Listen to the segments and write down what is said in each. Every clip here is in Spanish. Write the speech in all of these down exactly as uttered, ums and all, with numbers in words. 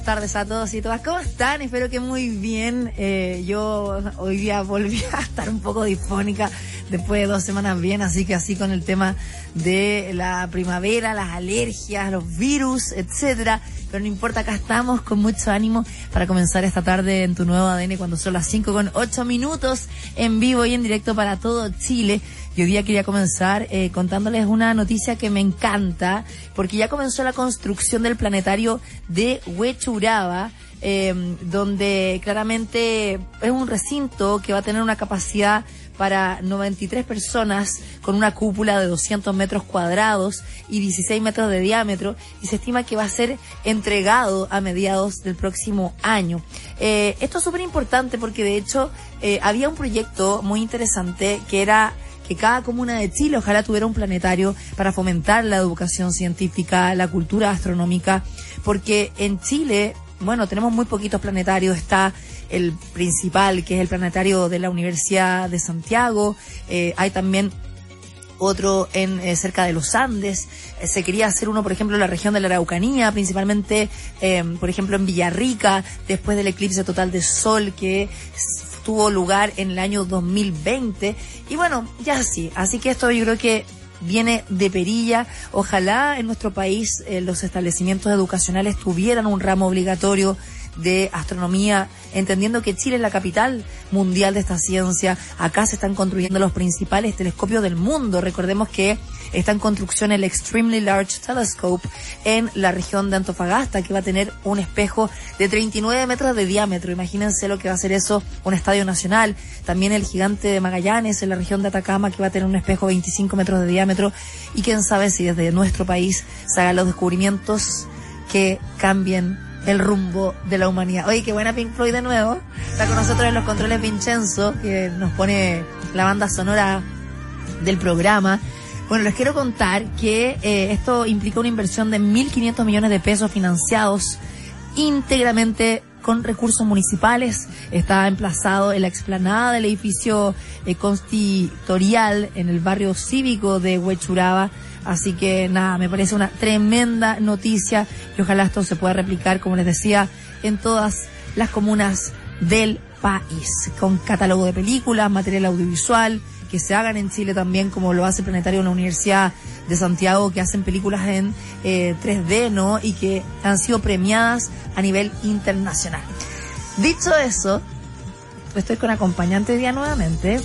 tardes a todos y todas. ¿Cómo están? Espero que muy bien. Eh, yo hoy día volví a estar un poco disfónica después de dos semanas bien, así que así con el tema de la primavera, las alergias, los virus, etcétera. Pero no importa, acá estamos con mucho ánimo para comenzar esta tarde en tu nuevo A D N cuando son las cinco con ocho minutos en vivo y en directo para todo Chile. Y hoy día quería comenzar eh, contándoles una noticia que me encanta, porque ya comenzó la construcción del planetario de Huechuraba, eh, donde claramente es un recinto que va a tener una capacidad para noventa y tres personas con una cúpula de doscientos metros cuadrados y dieciséis metros de diámetro, y se estima que va a ser entregado a mediados del próximo año. Eh, esto es súper importante porque de hecho eh, había un proyecto muy interesante que era que cada comuna de Chile ojalá tuviera un planetario para fomentar la educación científica, la cultura astronómica, porque en Chile, bueno, tenemos muy poquitos planetarios. Está el principal, que es el planetario de la Universidad de Santiago, eh, hay también otro en eh, cerca de los Andes, eh, se quería hacer uno, por ejemplo, en la región de la Araucanía, principalmente, eh, por ejemplo, en Villarrica, después del eclipse total de sol que tuvo lugar en el año dos mil veinte, y bueno, ya sí, así que esto yo creo que viene de perilla. Ojalá en nuestro país eh, los establecimientos educacionales tuvieran un ramo obligatorio de astronomía, entendiendo que Chile es la capital mundial de esta ciencia. Acá se están construyendo los principales telescopios del mundo. Recordemos que está en construcción el Extremely Large Telescope en la región de Antofagasta, que va a tener un espejo de treinta y nueve metros de diámetro. Imagínense lo que va a ser eso, un estadio nacional. También el Gigante de Magallanes en la región de Atacama, que va a tener un espejo de veinticinco metros de diámetro. Y quién sabe si desde nuestro país se hagan los descubrimientos que cambien el rumbo de la humanidad. Oye, qué buena Pink Floyd de nuevo. Está con nosotros en los controles Vincenzo, que nos pone la banda sonora del programa. Bueno, les quiero contar que eh, esto implica una inversión de mil quinientos millones de pesos financiados íntegramente con recursos municipales. Está emplazado en la explanada del edificio eh, consistorial en el barrio cívico de Huechuraba. Así que nada, me parece una tremenda noticia y ojalá esto se pueda replicar, como les decía, en todas las comunas del país, con catálogo de películas, material audiovisual, que se hagan en Chile también, como lo hace el Planetario de la Universidad de Santiago, que hacen películas en eh, tres D, ¿no? Y que han sido premiadas a nivel internacional. Dicho eso, estoy con acompañante hoy día nuevamente.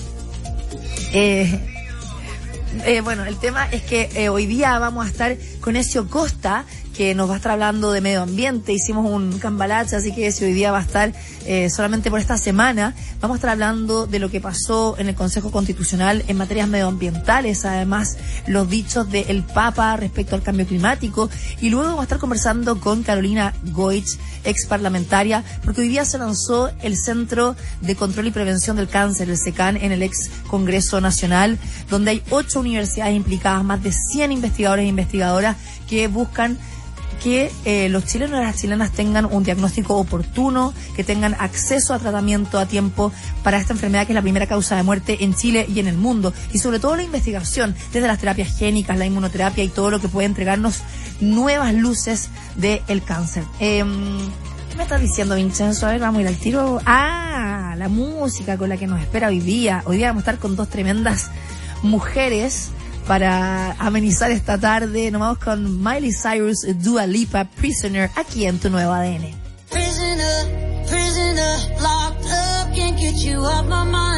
Eh... Eh, bueno, el tema es que eh, hoy día vamos a estar con Ezio Costa, que nos va a estar hablando de medio ambiente. Hicimos un cambalache, así que Ezio hoy día va a estar eh, solamente por esta semana. Vamos a estar hablando de lo que pasó en el Consejo Constitucional en materias medioambientales, además los dichos del Papa respecto al cambio climático, y luego vamos a estar conversando con Carolina Goich, ex parlamentaria, porque hoy día se lanzó el Centro de Control y Prevención del Cáncer, el SECAN, en el ex Congreso Nacional, donde hay ocho universidades implicadas, más de cien investigadores e investigadoras que buscan que eh, los chilenos y las chilenas tengan un diagnóstico oportuno, que tengan acceso a tratamiento a tiempo para esta enfermedad, que es la primera causa de muerte en Chile y en el mundo, y sobre todo la investigación desde las terapias génicas, la inmunoterapia y todo lo que puede entregarnos nuevas luces del cáncer. Eh, ¿Qué me estás diciendo, Vincenzo? A ver, vamos a ir al tiro. Ah, la música con la que nos espera hoy día. Hoy día vamos a estar con dos tremendas mujeres para amenizar esta tarde. Nos vamos con Miley Cyrus, Dua Lipa, Prisoner, aquí en tu nuevo A D N. Prisoner, prisoner, locked up, can't get you off my mind.